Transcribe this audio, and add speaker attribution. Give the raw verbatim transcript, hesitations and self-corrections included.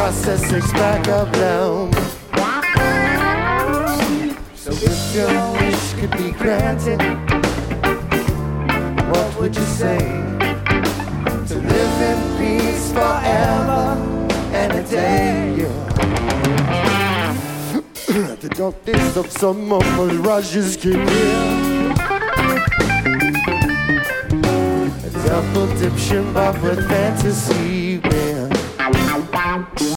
Speaker 1: process six-pack of blow. So if your wish could be granted, what would you say? To live in peace forever and a day, yeah. The dark days of summer mirages keep here. A double dip shrimp up with fantasy.